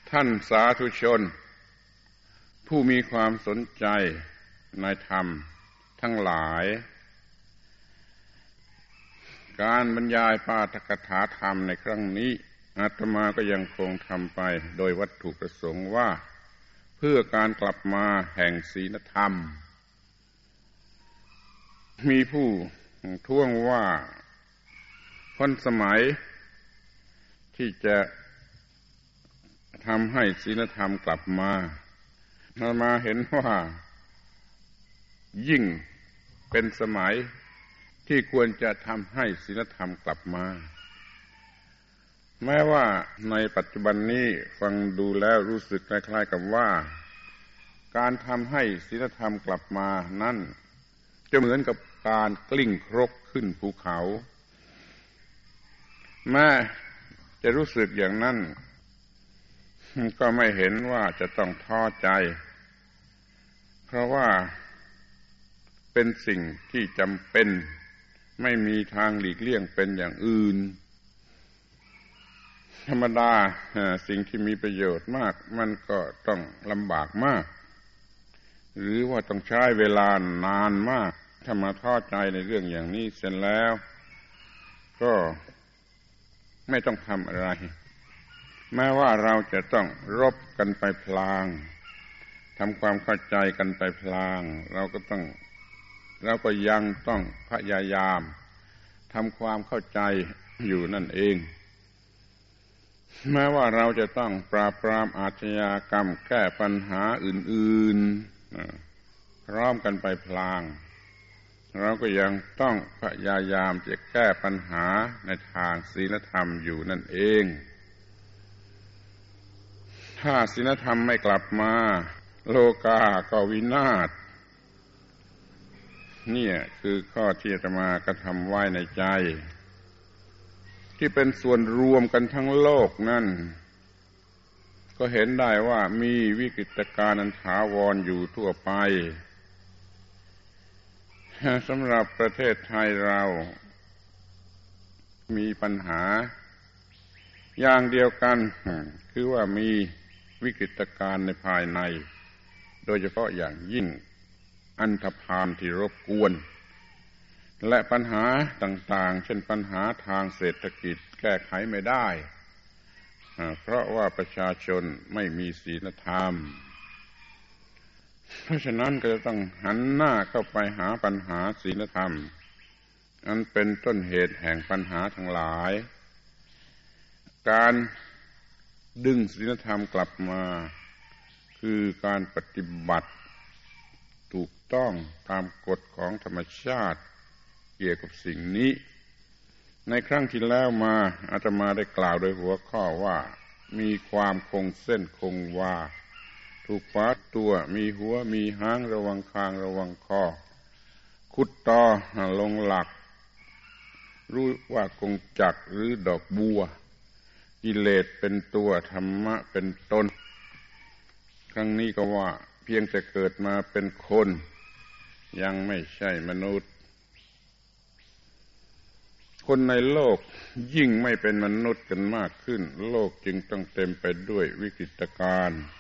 ท่านสาธุชนผู้มีความสนใจในธรรมทั้งหลายการบรรยายปาฐกถาธรรมในครั้งนี้อาตมาก็ยังคงทำไปโดยวัตถุประสงค์ว่าเพื่อการกลับมาแห่งศีลธรรมมีผู้ท้วงว่าพ้นสมัยที่จะทำให้ศีลธรรมกลับมาเห็นว่ายิ่งเป็นสมัยที่ควรจะทำให้ศีลธรรมกลับมาแม้ว่าในปัจจุบันนี้ฟังดูแล้วรู้สึกคล้ายๆกับว่าการทำให้ศีลธรรมกลับมานั่นจะเหมือนกับการกลิ้งครกขึ้นภูเขาแม้จะรู้สึกอย่างนั้นก็ไม่เห็นว่าจะต้องท้อใจเพราะว่าเป็นสิ่งที่จำเป็นไม่มีทางหลีกเลี่ยงเป็นอย่างอื่นธรรมดาสิ่งที่มีประโยชน์มากมันก็ต้องลำบากมากหรือว่าต้องใช้เวลานานมากถ้ามาท้อใจในเรื่องอย่างนี้เสร็จแล้วก็ไม่ต้องทำอะไรแม้ว่าเราจะต้องรบกันไปพลางทำความเข้าใจกันไปพลางเราก็ยังต้องพยายามทำความเข้าใจอยู่นั่นเองแม้ว่าเราจะต้องปราบปรามอาชญากรรมแก้ปัญหาอื่นๆพร้อมกันไปพลางเราก็ยังต้องพยายามจะแก้ปัญหาในทางศีลธรรมอยู่นั่นเองถ้าศีลธรรมไม่กลับมาโลกาก็วินาศนี่คือข้อที่อาตมากระทำไว้ในใจที่เป็นส่วนรวมกันทั้งโลกนั่นก็เห็นได้ว่ามีวิกฤตการณ์อันถาวรอยู่ทั่วไปสำหรับประเทศไทยเรามีปัญหาอย่างเดียวกันคือว่ามีวิกฤตการณ์ในภายในโดยเฉพาะอย่างยิ่งอันธพาลที่รบกวนและปัญหาต่างๆเช่นปัญหาทางเศรษฐกิจแก้ไขไม่ได้เพราะว่าประชาชนไม่มีศีลธรรมเพราะฉะนั้นก็จะต้องหันหน้าเข้าไปหาปัญหาศีลธรรมอันเป็นต้นเหตุแห่งปัญหาทั้งหลายการดึงศีลธรรมกลับมาคือการปฏิบัติถูกต้องตามกฎของธรรมชาติเกี่ยวกับสิ่งนี้ในครั้งที่แล้วมาอาตมาได้กล่าวโดยหัวข้อว่ามีความคงเส้นคงวาถูกฟ้าตัวมีหัวมีหางระวังคางระวังคอขุดต่อลงหลักรู้ว่ากงจักรหรือดอกบัวกิเลสเป็นตัวธรรมะเป็นตนครั้งนี้ก็ว่าเพียงแต่เกิดมาเป็นคนยังไม่ใช่มนุษย์คนในโลกยิ่งไม่เป็นมนุษย์กันมากขึ้นโลกจึงต้องเต็มไปด้วยวิกฤตการณ์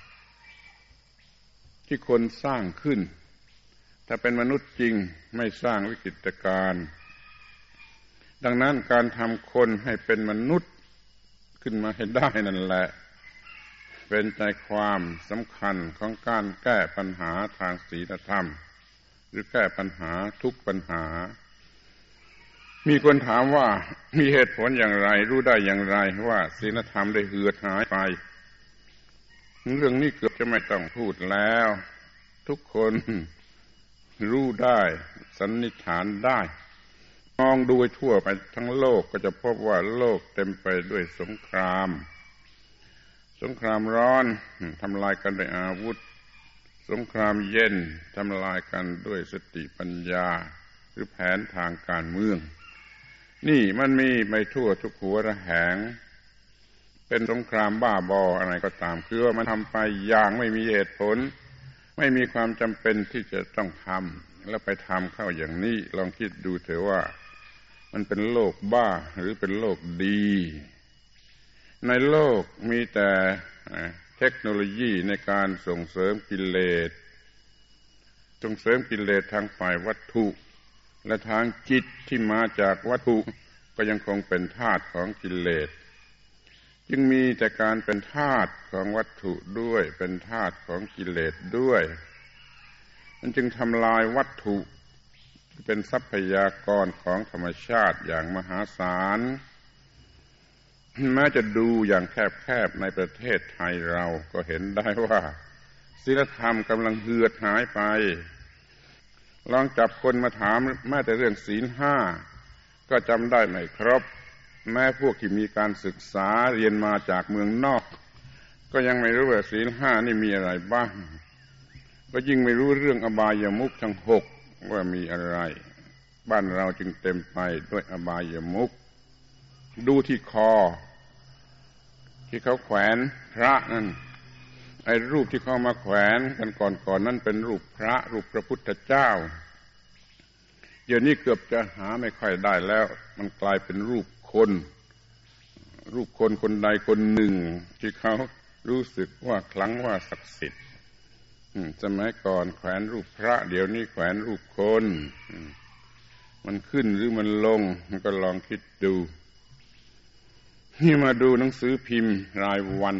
ที่คนสร้างขึ้นถ้าเป็นมนุษย์จริงไม่สร้างวิกฤตการณ์ดังนั้นการทำคนให้เป็นมนุษย์ขึ้นมาให้ได้นั่นแหละเป็นใจความสำคัญของการแก้ปัญหาทางศีลธรรมหรือแก้ปัญหาทุกปัญหามีคนถามว่ามีเหตุผลอย่างไรรู้ได้อย่างไรว่าศีลธรรมได้เหือดหายไปเรื่องนี้เกือบจะไม่ต้องพูดแล้วทุกคนรู้ได้สันนิษฐานได้มองดูทั่วไปทั้งโลกก็จะพบว่าโลกเต็มไปด้วยสงครามร้อนทำลายกันด้วยอาวุธสงครามเย็นทำลายกันด้วยสติปัญญาหรือแผนทางการเมืองนี่มันมีไปทั่วทุกหัวระแหงเป็นสงครามบ้าบออะไรก็ตามคือว่ามันทำไปอย่างไม่มีเหตุผลไม่มีความจำเป็นที่จะต้องทำแล้วไปทำเข้าอย่างนี้ลองคิดดูเถอะว่ามันเป็นโลกบ้าหรือเป็นโลกดีในโลกมีแต่เทคโนโลยีในการส่งเสริมกิเลสทางฝ่ายวัตถุและทางจิตที่มาจากวัตถุก็ยังคงเป็นทาสของกิเลสจึงมีแต่การเป็นทาสของวัตถุด้วยเป็นทาสของกิเลสด้วยมันจึงทำลายวัตถุที่เป็นทรัพยากรของธรรมชาติอย่างมหาศาลแม้จะดูอย่างแคบๆในประเทศไทยเราก็เห็นได้ว่าศีลธรรมกำลังเหือดหายไปลองจับคนมาถามแม้แต่เรื่องศีลห้าก็จำได้ไม่ครบแม้พวกที่มีการศึกษาเรียนมาจากเมืองนอกก็ยังไม่รู้ว่าศีลห้านี่มีอะไรบ้างก็ยิ่งไม่รู้เรื่องอบายมุขทั้งหกว่ามีอะไรบ้านเราจึงเต็มไปด้วยอบายมุขดูที่คอที่เขาแขวนพระนั่นไอ้รูปที่เขามาแขวนกันก่อนนั่นเป็นรูปพระรูปพระพุทธเจ้าเดี๋ยวนี้เกือบจะหาไม่ค่อยได้แล้วมันกลายเป็นรูปคนคนใดคนหนึ่งที่เขารู้สึกว่าครั้งว่าศักดิ์สิทธิ์สมัยก่อนแขวนรูปพระเดี๋ยวนี้แขวนรูปคนมันขึ้นหรือมันลงมันก็ลองคิดดูนี่มาดูหนังสือพิมพ์รายวัน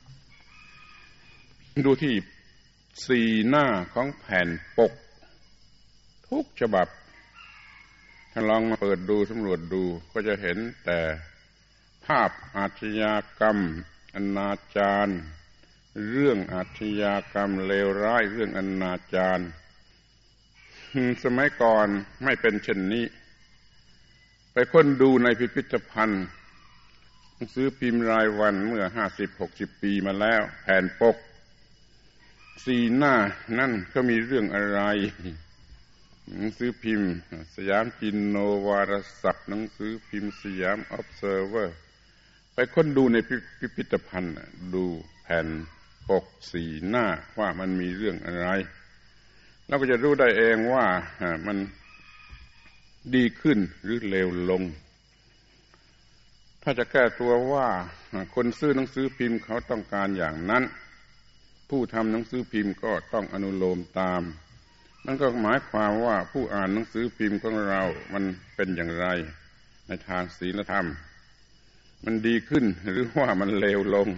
ดูที่4 หน้าของแผ่นปกทุกฉบับถ้าลองมาเปิดดูสำรวจดูก็จะเห็นแต่ภาพอาชญากรรมอนาจารเรื่องอาชญากรรมเลวร้ายเรื่องอนาจารสมัยก่อนไม่เป็นเช่นนี้ไปค้นดูในพิพิธภัณฑ์หนังสือพิมพ์รายวันเมื่อ 50-60 ปีมาแล้วแผ่นปก4 หน้านั่นก็มีเรื่องอะไรหนังสือพิมพ์สยามจินโนวารสารหนังสือพิมพ์สยามออบเซอร์เวอร์ไปค้นดูในพิพิธภัณฑ์ดูแผ่นปก4 หน้าว่ามันมีเรื่องอะไรเราก็จะรู้ได้เองว่ามันดีขึ้นหรือเลวลงถ้าจะแก้ตัวว่าคนซื้อหนังสือพิมพ์เขาต้องการอย่างนั้นผู้ทำหนังสือพิมพ์ก็ต้องอนุโลมตามนั่นก็หมายความว่าผู้อ่านหนังสือพิมพ์ของเรามันเป็นอย่างไรในทางศีลธรรมมันดีขึ้นหรือว่ามันเลวลง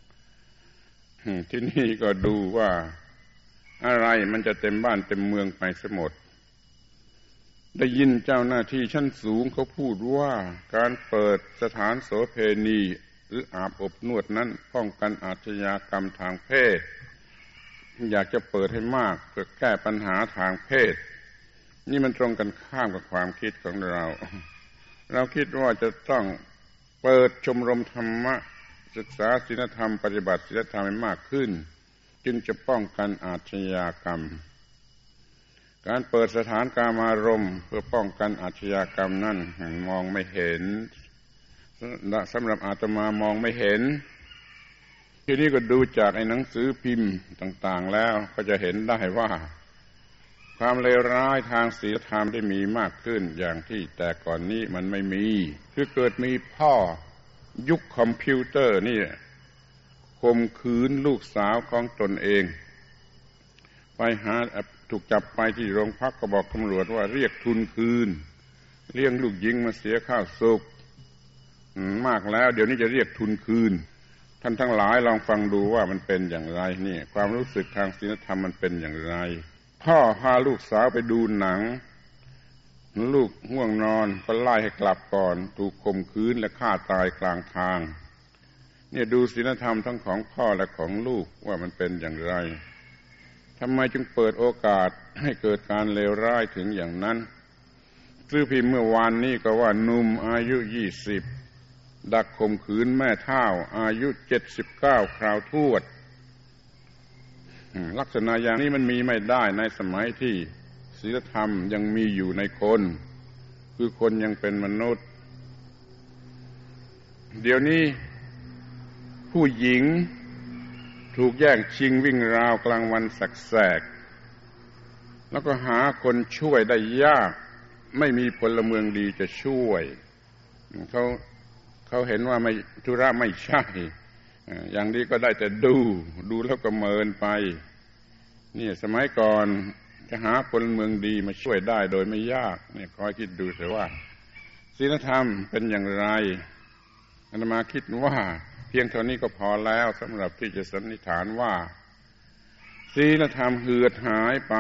ที่นี่ก็ดูว่าอะไรมันจะเต็มบ้านเต็มเมืองไปซะหมดได้ยินเจ้าหน้าที่ชั้นสูงเขาพูดว่าการเปิดสถานโสเภณีหรืออาบอบนวดนั้นป้องกันอาชญากรรมทางเพศอยากจะเปิดให้มากเพื่อแก้ปัญหาทางเพศนี่มันตรงกันข้ามกับความคิดของเราคิดว่าจะต้องเปิดชมรมธรรมะศึกษาศีลธรรมปฏิบัติศีลธรรมให้มากขึ้นจึงจะป้องกันอาชญากรรมการเปิดสถานกามารมณ์เพื่อป้องกันอาชญากรรมนั่นมองไม่เห็นสำหรับอาตมามองไม่เห็นทีนี้ก็ดูจากไอ้หนังสือพิมพ์ต่างๆแล้วก็จะเห็นได้ว่าความเลวร้ายทางศีลธรรมได้มีมากขึ้นอย่างที่แต่ก่อนนี้มันไม่มีคือเกิดมีพ่อยุคคอมพิวเตอร์นี่ข่มขืนลูกสาวของตนเองไปถูกจับไปที่โรงพักก็บอกตำรวจว่าเรียกทุนคืนเลี้ยงลูกหญิงมาเสียข้าวสุกมากแล้วเดี๋ยวนี้จะเรียกทุนคืนท่านทั้งหลายลองฟังดูว่ามันเป็นอย่างไรนี่ความรู้สึกทางศีลธรรมมันเป็นอย่างไรพ่อพาลูกสาวไปดูหนังลูกง่วงนอนก็ไล่ให้กลับก่อนถูกข่มขืนและฆ่าตายกลางทางเนี่ยดูศีลธรรมทั้งของพ่อและของลูกว่ามันเป็นอย่างไรทำไมจึงเปิดโอกาสให้เกิดการเลวร้ายถึงอย่างนั้นซื้อพิมพ์เมื่อวานนี้ก็ว่าหนุ่มอายุ20ดักข่มขืนแม่เฒ่าอายุ79คราวทวดลักษณะอย่างนี้มันมีไม่ได้ในสมัยที่ศีลธรรมยังมีอยู่ในคนคือคนยังเป็นมนุษย์เดี๋ยวนี้ผู้หญิงถูกแย่งชิงวิ่งราวกลางวันแสกๆแล้วก็หาคนช่วยได้ยากไม่มีพลเมืองดีจะช่วยเขาเห็นว่าไม่ธุระไม่ใช่อย่างนี้ก็ได้แต่ดูแล้วก็เมินไปนี่สมัยก่อนจะหาพลเมืองดีมาช่วยได้โดยไม่ยากเนี่ยคอยคิดดูเถอะว่าศีลธรรมเป็นอย่างไรอาตมาคิดว่าเพียงเท่านี้ก็พอแล้วสำหรับที่จะสันนิษฐานว่าศีลธรรมเหือดหายไป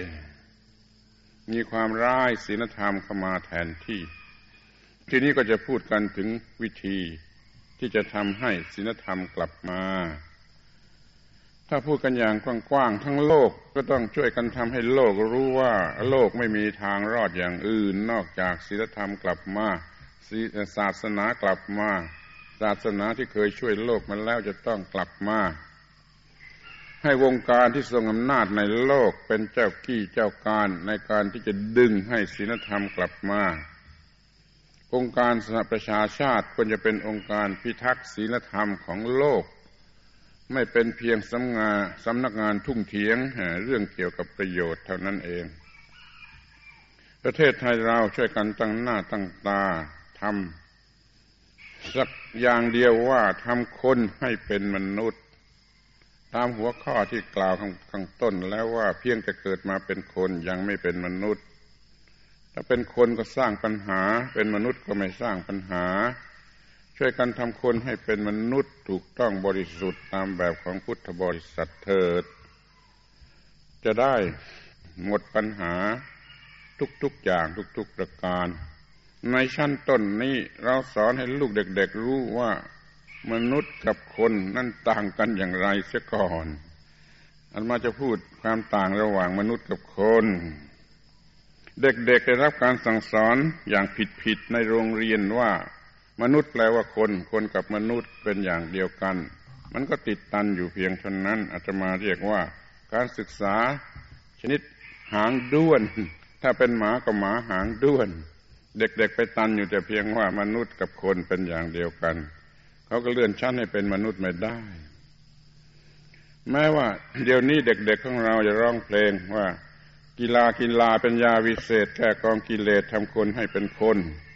มีความร้ายศีลธรรมเข้ามาแทนที่ทีนี้ก็จะพูดกันถึงวิธีที่จะทำให้ศีลธรรมกลับมาถ้าพูดกันอย่างกว้างๆทั้งโลกก็ต้องช่วยกันทำให้โลกรู้ว่าโลกไม่มีทางรอดอย่างอื่นนอกจากศีลธรรมกลับมาศาสนากลับมาศาสนาที่เคยช่วยโลกมาแล้วจะต้องกลับมาให้วงการที่ทรงอำนาจในโลกเป็นเจ้ากี้เจ้าการในการที่จะดึงให้ศีลธรรมกลับมาองค์การสหประชาชาติควรจะเป็นองค์การพิทักษ์ศีลธรรมของโลกไม่เป็นเพียงสำนักงานทุ่งเถียงเรื่องเกี่ยวกับประโยชน์เท่านั้นเองประเทศไทยเราช่วยกันตั้งหน้าตั้งตาทำสักอย่างเดียวว่าทำคนให้เป็นมนุษย์ตามหัวข้อที่กล่าวข้างต้นแล้วว่าเพียงแต่เกิดมาเป็นคนยังไม่เป็นมนุษย์ถ้าเป็นคนก็สร้างปัญหาเป็นมนุษย์ก็ไม่สร้างปัญหาช่วยกันทำคนให้เป็นมนุษย์ถูกต้องบริสุทธิ์ตามแบบของพุทธบริษัทเถิดจะได้หมดปัญหาทุกๆอย่างทุกๆประการในชั้นต้นนี้เราสอนให้ลูกเด็กๆรู้ว่ามนุษย์กับคนนั่นต่างกันอย่างไรเสียก่อนอาตมาจะพูดความต่างระหว่างมนุษย์กับคนเด็กๆได้รับการสั่งสอนอย่างผิดๆในโรงเรียนว่ามนุษย์แปลว่าคนกับมนุษย์เป็นอย่างเดียวกันมันก็ติดตันอยู่เพียงเท่านั้นอาตมาเรียกว่าการศึกษาชนิดหางด้วนถ้าเป็นหมาก็หมาหางด้วนเด็กๆไปตันอยู่แต่เพียงว่ามนุษย์กับคนเป็นอย่างเดียวกันเขาก็เลื่อนชั้นให้เป็นมนุษย์ไม่ได้แม้ว่าเดี๋ยวนี้เด็กๆของเราจะร้องเพลงว่ากีฬาเป็นยาวิเศษแก้กองกิเลสทำคนให้เป็นคน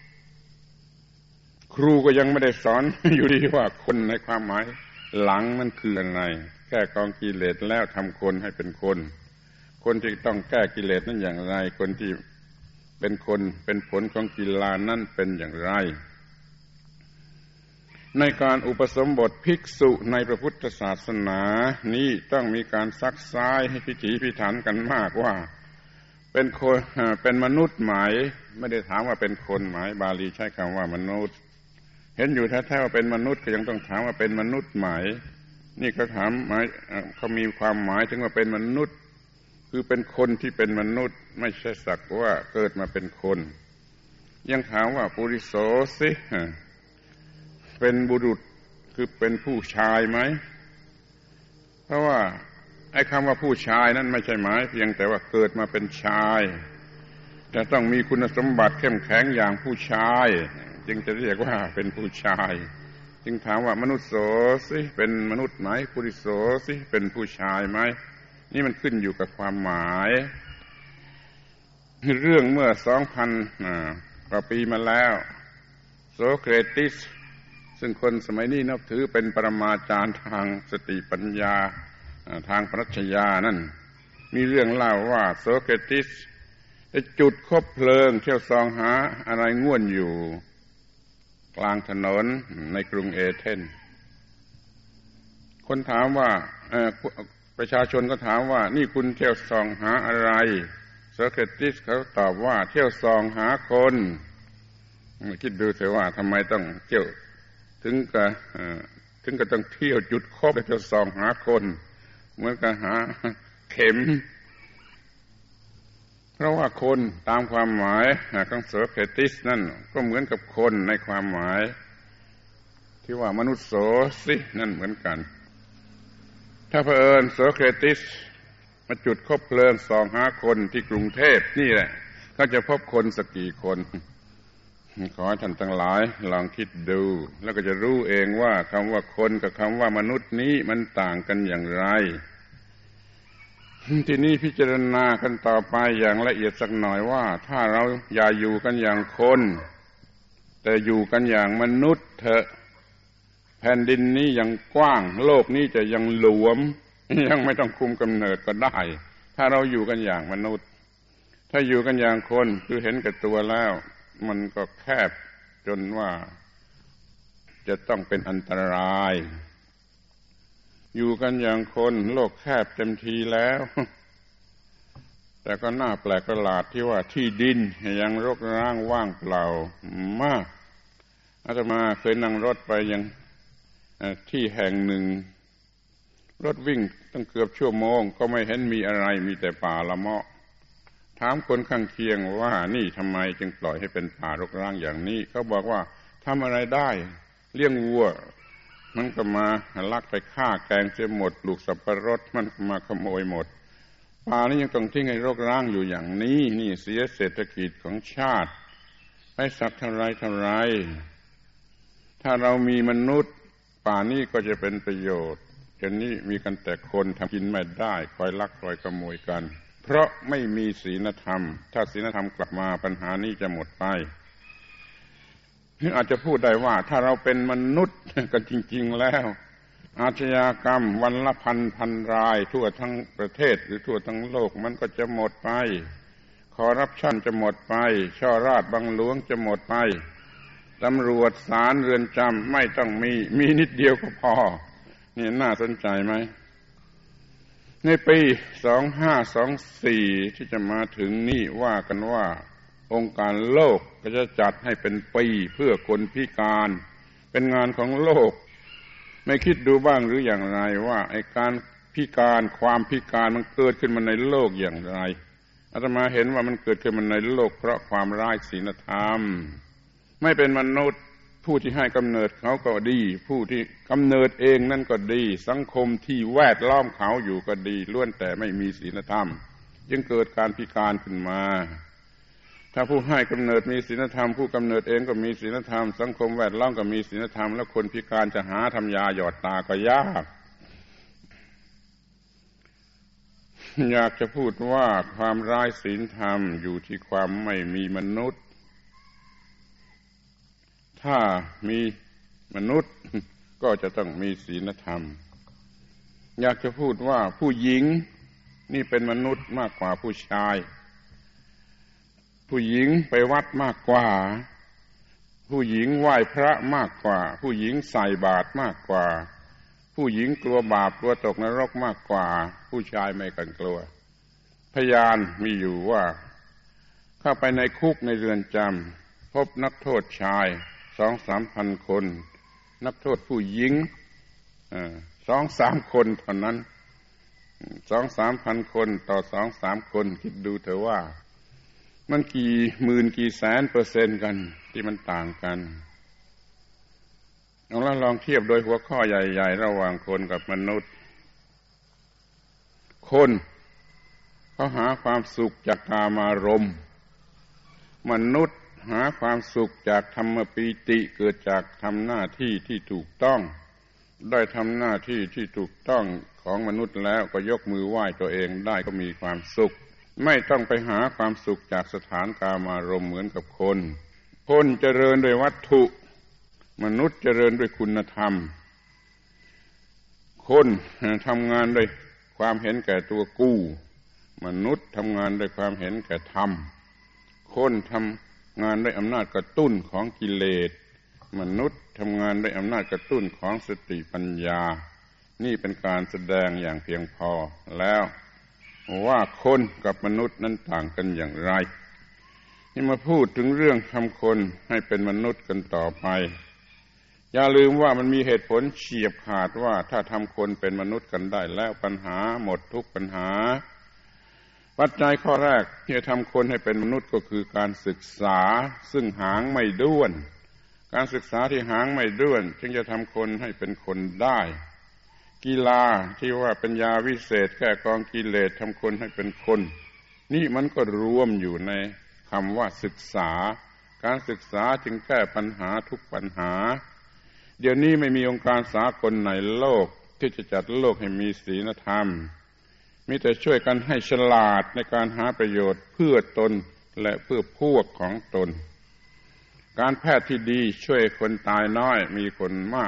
ครูก็ยังไม่ได้สอนอยู่ดีว่าคนในความหมายหลังมันคืออะไรแก้กองกิเลสแล้วทำคนให้เป็นคนคนที่ต้องแก้กิเลสนั้นอย่างไรคนที่เป็นคนเป็นผลของกีฬานั้นเป็นอย่างไรในการอุปสมบทภิกษุในพระพุทธศาสนานี้ต้องมีการซักซ้ายให้พิถีพิถันกันมากว่าเป็นคนเป็นมนุษย์หมายไม่ได้ถามว่าเป็นคนหมายบาลีใช้คำว่ามนุษย์เห็นอยู่แท้ๆว่าเป็นมนุษย์ก็ยังต้องถามว่าเป็นมนุษย์หมายนี่ก็ถามหมายเขามีความหมายถึงว่าเป็นมนุษย์คือเป็นคนที่เป็นมนุษย์ไม่ใช่สักว่าเกิดมาเป็นคนยังถามว่าปุริโสสิเป็นบุรุษคือเป็นผู้ชายไหมเพราะว่าไอ้คำว่าผู้ชายนั้นไม่ใช่หมายเพียงแต่ว่าเกิดมาเป็นชายแต่ต้องมีคุณสมบัติเข้มแข็งอย่างผู้ชายจึงจะเรียกว่าเป็นผู้ชายจึงถามว่ามนุษย์โสสิเป็นมนุษย์ไหมปุริโสสิเป็นผู้ชายไหมนี่มันขึ้นอยู่กับความหมายเรื่องเมื่อ 2,000 กว่าปีมาแล้วโสเครติสซึ่งคนสมัยนี้นับถือเป็นปรมาจารย์ทางสติปัญญาทางปรัชญานั่นมีเรื่องเล่าว่าโสเครติสได้จุดคบเพลิงเที่ยวส่องหาอะไรง่วนอยู่กลางถนนในกรุงเอเธนส์คนถามว่าประชาชนก็ถามว่านี่คุณเที่ยวส่องหาอะไรโสเครติสเขาตอบว่าเที่ยวส่องหาคนคิดดูเถอะว่าทำไมต้องเที่ยวถึงกับต้องเที่ยวจุดคบแล้วจะส่องหาคนเหมือนกับหาเข็มเพราะว่าคนตามความหมายของโสเครติสนั่นก็เหมือนกับคนในความหมายที่ว่ามนุษย์โสสินั่นเหมือนกันถ้าเผอิญโสเครติสมาจุดคบเพลิงส่องหาคนที่กรุงเทพนี่แหละก็จะพบคนสักกี่คนขอให้ท่านทั้งหลายลองคิดดูแล้วก็จะรู้เองว่าคำว่าคนกับคำว่ามนุษย์นี้มันต่างกันอย่างไรทีนี้พิจารณากันต่อไปอย่างละเอียดสักหน่อยว่าถ้าเราอย่าอยู่กันอย่างคนแต่อยู่กันอย่างมนุษย์เถอะภผ่นดินนี้ยังกว้างโลกนี้จะยังหลวมยังไม่ต้องคุมกำเนิดก็ได้ถ้าเราอยู่กันอย่างมนุษย์ถ้าอยู่กันอย่างคนคือเห็นแก่ตัวแล้วมันก็แคบจนว่าจะต้องเป็นอันตรายอยู่กันอย่างคนโลกแคบเต็มทีแล้วแต่ก็น่าแปลกประหลาดที่ว่าที่ดินยังรกร้างว่างเปล่ามากอาตมาเคยนั่งรถไปยังที่แห่งหนึ่งรถวิ่งตั้งเกือบชั่วโมงก็ไม่เห็นมีอะไรมีแต่ป่าละเมาะถามคนข้างเคียงว่านี่ทำไมจึงปล่อยให้เป็นป่ารกร้างอย่างนี้เขาบอกว่าทำอะไรได้เลี้ยงวัวมันก็มาลักไปฆ่าแกงเสียหมดลูกสับปะรดมันก็มาขโมยหมดป่านี้ยังต้องทิ้งให้รกร้างอยู่อย่างนี้นี่เสียเศรษฐกิจของชาติไปสักเท่าไรถ้าเรามีมนุษย์ป่านี้ก็จะเป็นประโยชน์จนนี้มีกันแต่คนทำกินไม่ได้คอยลักคอยขโมยกันเพราะไม่มีศีลธรรมถ้าศีลธรรมกลับมาปัญหานี้จะหมดไปอาจจะพูดได้ว่าถ้าเราเป็นมนุษย์กันจริงๆแล้วอาชญากรรมวันละพันรายทั่วทั้งประเทศหรือทั่วทั้งโลกมันก็จะหมดไปคอร์รัปชันจะหมดไปช่อราษฎร์บังหลวงจะหมดไปตำรวจศาลเรือนจำไม่ต้องมีนิดเดียวก็พอนี่น่าสนใจไหมในปี2524ที่จะมาถึงนี่ว่ากันว่าองค์การโลกก็จะจัดให้เป็นปีเพื่อคนพิการเป็นงานของโลกไม่คิดดูบ้างหรืออย่างไรว่าไอ้การพิการความพิการมันเกิดขึ้นมาในโลกอย่างไรอาตมาเห็นว่ามันเกิดขึ้นมาในโลกเพราะความไร้ศีลธรรมไม่เป็นมนุษย์ผู้ที่ให้กำเนิดเขาก็ดีผู้ที่กำเนิดเองนั่นก็ดีสังคมที่แวดล้อมเขาอยู่ก็ดีล้วนแต่ไม่มีศีลธรรมจึงเกิดการพิการขึ้นมาถ้าผู้ให้กำเนิดมีศีลธรรมผู้กำเนิดเองก็มีศีลธรรมสังคมแวดล้อมก็มีศีลธรรมแล้วคนพิการจะหาทำยาหยอดตาก็ยากอยากจะพูดว่าความไร้ศีลธรรมอยู่ที่ความไม่มีมนุษย์ถ้ามีมนุษย์ก็จะต้องมีศีลธรรมอยากจะพูดว่าผู้หญิงนี่เป็นมนุษย์มากกว่าผู้ชายผู้หญิงไปวัดมากกว่าผู้หญิงไหว้พระมากกว่าผู้หญิงใส่บาตรมากกว่าผู้หญิงกลัวบาปกลัวตกนรกมากกว่าผู้ชายไม่กันกลัวพยานมีอยู่ว่าเข้าไปในคุกในเรือนจำพบนักโทษชาย 2-3 พันคนนักโทษผู้หญิง2-3 คนเท่านั้น 2-3 พันคนต่อ 2-3 คนคิดดูเถอะว่ามันกี่หมื่นกี่แสนเปอร์เซ็นต์กันที่มันต่างกันเอาละลองเทียบโดยหัวข้อใหญ่ๆระหว่างคนกับมนุษย์คนเขาหาความสุขจากกามารมณ์มนุษย์หาความสุขจากธรรมปีติเกิดจากทำหน้าที่ที่ถูกต้องได้ทำหน้าที่ที่ถูกต้องของมนุษย์แล้วก็ยกมือไหว้ตัวเองได้ก็มีความสุขไม่ต้องไปหาความสุขจากสถานกามารมณ์เหมือนกับคนเจริญด้วยวัตถุมนุษย์เจริญด้วยคุณธรรมคนทำงานด้วยความเห็นแก่ตัวกู้มนุษย์ทำงานด้วยความเห็นแก่ธรรมคนทำงานด้วยอำนาจกระตุ้นของกิเลสมนุษย์ทำงานด้วยอำนาจกระตุ้นของสติปัญญานี่เป็นการแสดงอย่างเพียงพอแล้วว่าคนกับมนุษย์นั้นต่างกันอย่างไรนี่มาพูดถึงเรื่องทำคนให้เป็นมนุษย์กันต่อไปอย่าลืมว่ามันมีเหตุผลเฉียบขาดว่าถ้าทำคนเป็นมนุษย์กันได้แล้วปัญหาหมดทุกปัญหาปัจจัยข้อแรกที่จะทำคนให้เป็นมนุษย์ก็คือการศึกษาซึ่งหางไม่ด้วนการศึกษาที่หางไม่ด้วนจึงจะทำคนให้เป็นคนได้กีฬาที่ว่าเป็นยาวิเศษแก้กองกิเลสทำคนให้เป็นคนนี่มันก็รวมอยู่ในคำว่าศึกษาการศึกษาจึงแก้ปัญหาทุกปัญหาเดี๋ยวนี้ไม่มีองค์การสากลในโลกที่จะจัดโลกให้มีศีลธรรมมีแต่ช่วยกันให้ฉลาดในการหาประโยชน์เพื่อตนและเพื่อพวกของตนการแพทย์ที่ดีช่วยคนตายน้อยมีคนมาก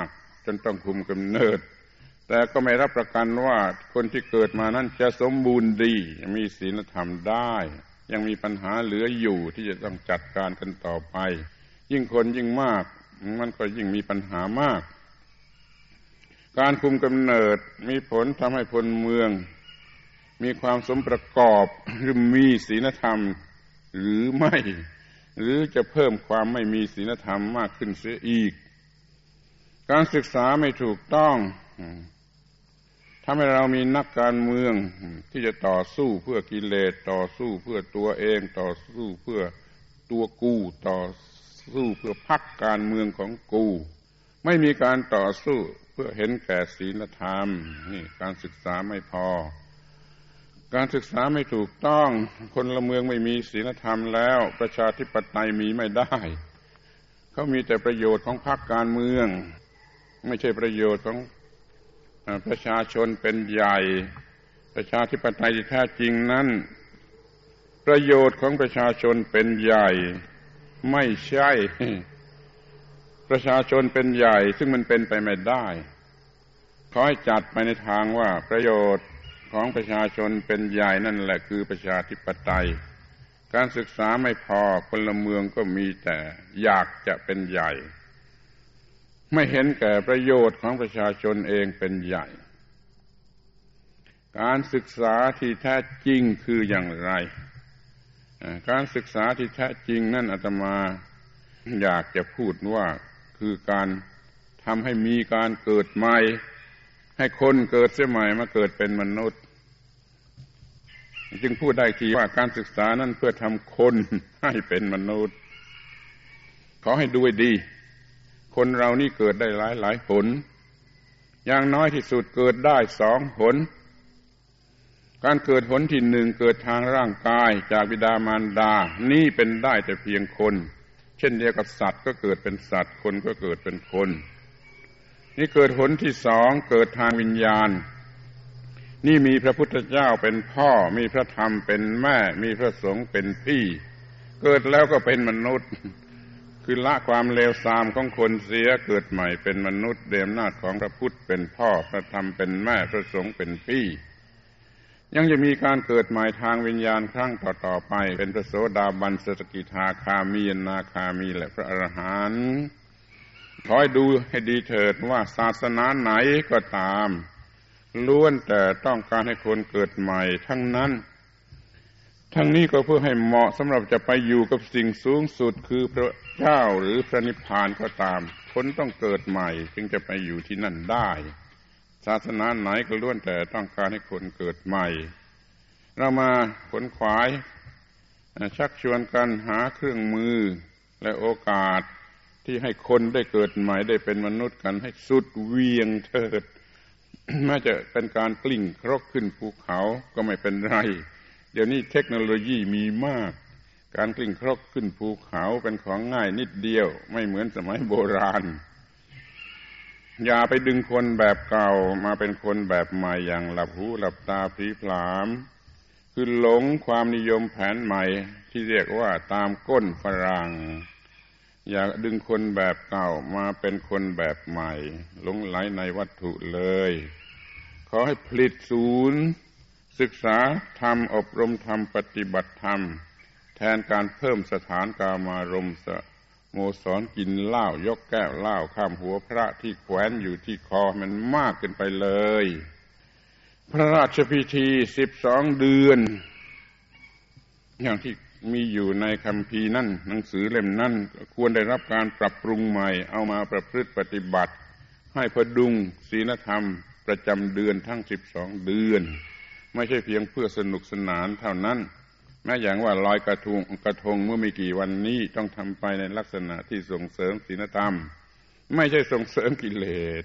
จนต้องคุมกำเนิดแต่ก็ไม่รับประกันว่าคนที่เกิดมานั้นจะสมบูรณ์ดีมีศีลธรรมได้ยังมีปัญหาเหลืออยู่ที่จะต้องจัดการกันต่อไปยิ่งคนยิ่งมากมันก็ยิ่งมีปัญหามากการคุมกำเนิดมีผลทำให้พลเมืองมีความสมประกอบหรือมีศีลธรรมหรือไม่หรือจะเพิ่มความไม่มีศีลธรรมมากขึ้นเสียอีกการศึกษาไม่ถูกต้องทำให้เรามีนักการเมืองที่จะต่อสู้เพื่อกิเลสต่อสู้เพื่อตัวเองต่อสู้เพื่อตัวกูต่อสู้เพื่อพรรคการเมืองของกูไม่มีการต่อสู้เพื่อเห็นแก่ศีลธรรมนี่การศึกษาไม่พอการศึกษาไม่ถูกต้องพลเมืองไม่มีศีลธรรมแล้วประชาธิปไตยมีไม่ได้เขามีแต่ประโยชน์ของพรรคการเมืองไม่ใช่ประโยชน์ของประชาชนเป็นใหญ่ประชาธิปไตยที่แท้จริงนั้นประโยชน์ของประชาชนเป็นใหญ่ไม่ใช่ประชาชนเป็นใหญ่ซึ่งมันเป็นไปไม่ได้ขอให้จัดไปในทางว่าประโยชน์ของประชาชนเป็นใหญ่นั่นแหละคือประชาธิปไตยการศึกษาไม่พอพลเมืองก็มีแต่อยากจะเป็นใหญ่ไม่เห็นแก่ประโยชน์ของประชาชนเองเป็นใหญ่การศึกษาที่แท้จริงคืออย่างไรการศึกษาที่แท้จริงนั่นอาตมาอยากจะพูดว่าคือการทำให้มีการเกิดใหม่ให้คนเกิดเสียใหม่มาเกิดเป็นมนุษย์จึงพูดได้ทีว่าการศึกษานั้นเพื่อทำคนให้เป็นมนุษย์ขอให้ดูให้ดีคนเรานี่เกิดได้หลายผลอย่างน้อยที่สุดเกิดได้2 ผลการเกิดผลที่1เกิดทางร่างกายจากบิดามารดานี่เป็นได้แต่เพียงคนเช่นเดียวกับสัตว์ก็เกิดเป็นสัตว์คนก็เกิดเป็นคนนี่เกิดผลที่2เกิดทางวิญญาณนี่มีพระพุทธเจ้าเป็นพ่อมีพระธรรมเป็นแม่มีพระสงฆ์เป็นพี่เกิดแล้วก็เป็นมนุษย์คือละความเลวทรามของคนเสียเกิดใหม่เป็นมนุษย์ด้วยอำนาจของพระพุทธเป็นพ่อพระธรรมเป็นแม่พระสงฆ์เป็นพี่ยังจะมีการเกิดใหม่ทางวิญญาณครั้งต่อๆไปเป็นพระโสดาบันสกิทาคามีอนาคามีและพระอรหันต์ขอให้ดูให้ดีเถิดว่าศาสนาไหนก็ตามล้วนแต่ต้องการให้คนเกิดใหม่ทั้งนั้นทั้งนี้ก็เพื่อให้เหมาะสำหรับจะไปอยู่กับสิ่งสูงสุดคือพระเจ้าหรือพระนิพพานก็ตามคนต้องเกิดใหม่จึงจะไปอยู่ที่นั่นได้ศาสนาไหนก็ล้วนแต่ต้องการให้คนเกิดใหม่เรามาขวนขวายชักชวนกันหาเครื่องมือและโอกาสที่ให้คนได้เกิดใหม่ได้เป็นมนุษย์กันให้สุดเวียงเถิด แม้จะเป็นการกลิ้งครกขึ้นภูเขาก็ไม่เป็นไรเดี๋ยวนี้เทคโนโลยีมีมากการกลิ้งครกขึ้นภูเขาเป็นของง่ายนิดเดียวไม่เหมือนสมัยโบราณอย่าไปดึงคนแบบเก่ามาเป็นคนแบบใหม่อย่างหลับหูหลับตาพลีผลามคือหลงความนิยมแผนใหม่ที่เรียกว่าตามก้นฝรั่งอย่าดึงคนแบบเก่ามาเป็นคนแบบใหม่หลงไหลในวัตถุเลยขอให้ผลิตศูนย์ศึกษาธรรมอบรมธรรมปฏิบัติธรรมแทนการเพิ่มสถานกามารมณ์โมสรกินเหล้ายกแก้วเหล้าข้ามหัวพระที่แขวนอยู่ที่คอมันมากเกินไปเลยพระราชพิธี12 เดือนอย่างที่มีอยู่ในคัมภีร์นั่นหนังสือเล่มนั้นควรได้รับการปรับปรุงใหม่เอามาประพฤติปฏิบัติให้พดุงศีลธรรมประจำเดือนทั้ง12 เดือนไม่ใช่เพียงเพื่อสนุกสนานเท่านั้นแม้อย่างว่าลอยกระทงเมื่อไม่กี่วันนี้ต้องทำไปในลักษณะที่ส่งเสริมศีลธรรมไม่ใช่ส่งเสริมกิเลส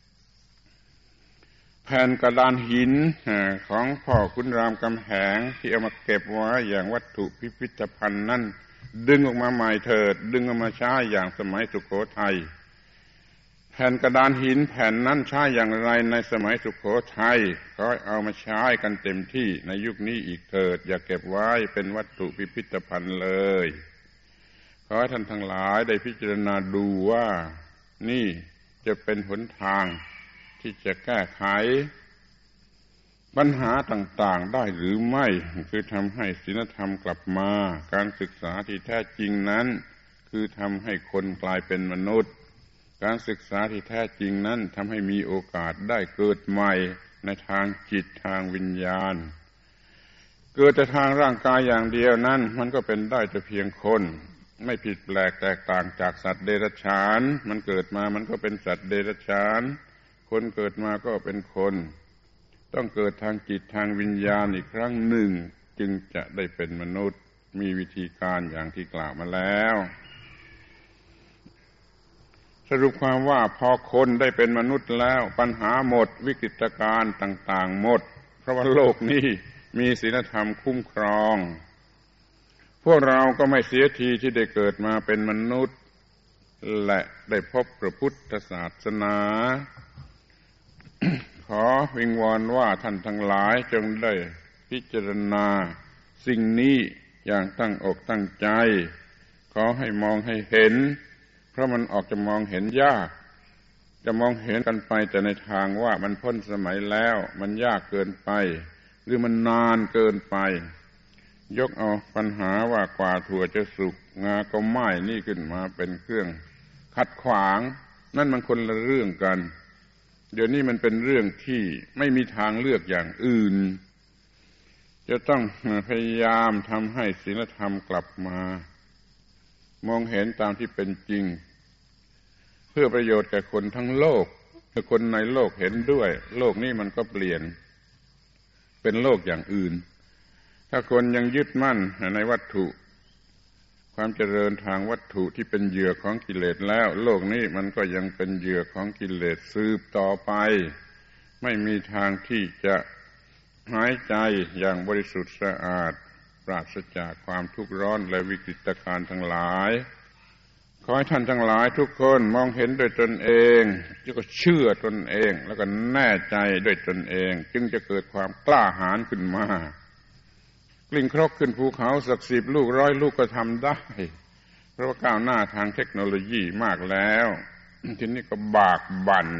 แผ่นกระดานหินของพ่อขุนรามคำแหงที่เอามาเก็บไว้อย่างวัตถุพิพิธภัณฑ์นั้นดึงออกมาใหม่เถิดดึงออกมาใช้อย่างสมัยสุโขทัยแผ่นกระดานหินแผ่นนั้นใช้อย่างไรในสมัยสุโขทัยก็เอามาใช้กันเต็มที่ในยุคนี้อีกเถิดอย่าเก็บไว้เป็นวัตถุพิพิธภัณฑ์เลยขอให้ท่านทั้งหลายได้พิจารณาดูว่านี่จะเป็นหนทางที่จะแก้ไขปัญหาต่างๆได้หรือไม่คือทำให้ศีลธรรมกลับมาการศึกษาที่แท้จริงนั้นคือทำให้คนกลายเป็นมนุษย์การศึกษาที่แท้จริงนั้นทำให้มีโอกาสได้เกิดใหม่ในทางจิตทางวิญญาณเกิดแต่ทางร่างกายอย่างเดียวนั้นมันก็เป็นได้แต่เพียงคนไม่ผิดแปลกแตกต่างจากสัตว์เดรัจฉานมันเกิดมามันก็เป็นสัตว์เดรัจฉานคนเกิดมาก็เป็นคนต้องเกิดทางจิตทางวิญญาณอีกครั้งหนึ่งจึงจะได้เป็นมนุษย์มีวิธีการอย่างที่กล่าวมาแล้วสรุปความว่าพอคนได้เป็นมนุษย์แล้วปัญหาหมดวิกฤตการณ์ต่างๆหมดเพราะว่าโลกนี้มีศีลธรรมคุ้มครองพวกเราก็ไม่เสียทีที่ได้เกิดมาเป็นมนุษย์และได้พบพระพุทธศาสนา ขอวิงวอนว่าท่านทั้งหลายจงได้พิจารณาสิ่งนี้อย่างตั้งอกตั้งใจขอให้มองให้เห็นเพราะมันออกจะมองเห็นยากจะมองเห็นกันไปแต่ในทางว่ามันพ้นสมัยแล้วมันยากเกินไปหรือมันนานเกินไปยกเอาปัญหาว่ากว่าถั่วจะสุกงาก็ไหม้นี่ขึ้นมาเป็นเครื่องขัดขวางนั่นมันคนละเรื่องกันเดี๋ยวนี้มันเป็นเรื่องที่ไม่มีทางเลือกอย่างอื่นจะต้องพยายามทำให้ศีลธรรมกลับมามองเห็นตามที่เป็นจริงเพื่อประโยชน์แก่คนทั้งโลกถ้าคนในโลกเห็นด้วยโลกนี้มันก็เปลี่ยนเป็นโลกอย่างอื่นถ้าคนยังยึดมั่นในวัตถุความเจริญทางวัตถุที่เป็นเหยื่อของกิเลสแล้วโลกนี้มันก็ยังเป็นเหยื่อของกิเลสสืบต่อไปไม่มีทางที่จะหายใจอย่างบริสุทธิ์สะอาดปราศจากความทุกข์ร้อนและวิกฤตการณ์ทั้งหลายขอให้ท่านทั้งหลายทุกคนมองเห็นด้วยตนเองแล้วก็เชื่อตนเองแล้วก็แน่ใจด้วยตนเองจึงจะเกิดความกล้าหาญขึ้นมากลิ้งครกขึ้นภูเขาสัก10 ลูก100 ลูกก็ทำได้เพราะว่าก้าวหน้าทางเทคโนโลยีมากแล้วทีนี้ก็บากบั่น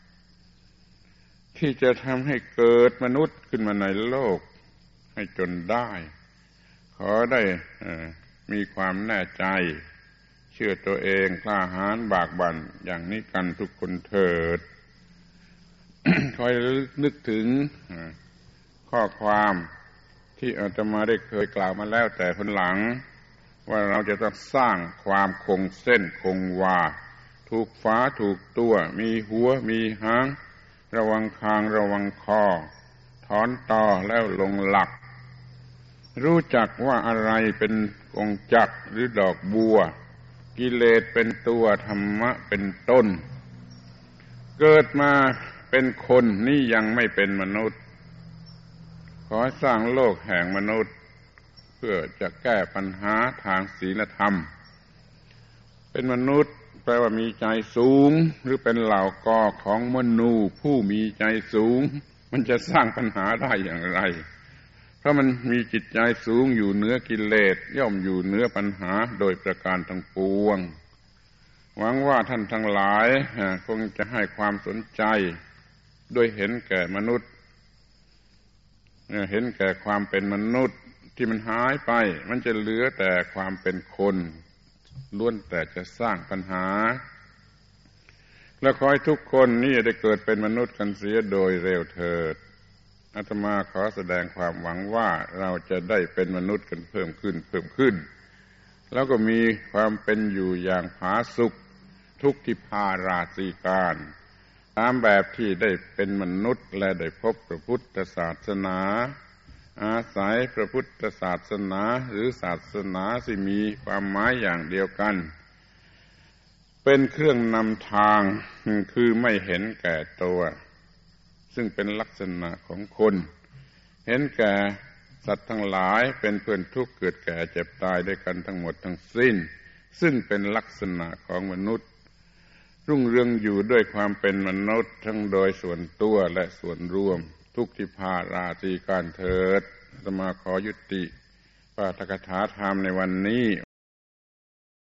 ที่จะทำให้เกิดมนุษย์ขึ้นมาในโลกให้จนได้ขอได้มีความแน่ใจเชื่อตัวเองกล้าหาญบากบั่นอย่างนี้กันทุกคนเถิด คอยนึกถึงข้อความที่อาตมาได้เคยกล่าวมาแล้วแต่คนหลังว่าเราจะต้องสร้างความคงเส้นคงวาถูกฝาถูกตัวมีหัวมีหางระวังคางระวังคอถอนตอแล้วลงหลักรู้จักว่าอะไรเป็นองค์จักรหรือดอกบัวกิเลสเป็นตัวธรรมะเป็นต้นเกิดมาเป็นคนนี่ยังไม่เป็นมนุษย์ขอสร้างโลกแห่งมนุษย์เพื่อจะแก้ปัญหาทางศีลธรรมเป็นมนุษย์แปลว่ามีใจสูงหรือเป็นเหล่ากอของมนูผู้มีใจสูงมันจะสร้างปัญหาได้อย่างไรเพราะมันมีจิตใจสูงอยู่เหนือกิเลสย่อมอยู่เหนือปัญหาโดยประการทั้งปวงหวังว่าท่านทั้งหลายคงจะให้ความสนใจโดยเห็นแก่มนุษย์เห็นแก่ความเป็นมนุษย์ที่มันหายไปมันจะเหลือแต่ความเป็นคนล้วนแต่จะสร้างปัญหาและขอให้ทุกคนนี่ได้เกิดเป็นมนุษย์กันเสียโดยเร็วเถิดอาตมาขอแสดงความหวังว่าเราจะได้เป็นมนุษย์กันเพิ่มขึ้นแล้วก็มีความเป็นอยู่อย่างผาสุกทุกทิพาราศีการตามแบบที่ได้เป็นมนุษย์และได้พบพระพุทธศาสนาอาศัยพระพุทธศาสนาหรือศาสนาที่มีความหมายอย่างเดียวกันเป็นเครื่องนำทางคือไม่เห็นแก่ตัวซึ่งเป็นลักษณะของคนเห็นแก่สัตว์ทั้งหลายเป็นเพื่อนทุกข์เกิดแก่เจ็บตายด้วยกันทั้งหมดทั้งสิ้นซึ่งเป็นลักษณะของมนุษย์รุ่งเรืองอยู่ด้วยความเป็นมนุษย์ทั้งโดยส่วนตัวและส่วนรวมทุกทิพาราศีการเถิดอาตมาขอยุติปาฐกถาธรรมในวันนี้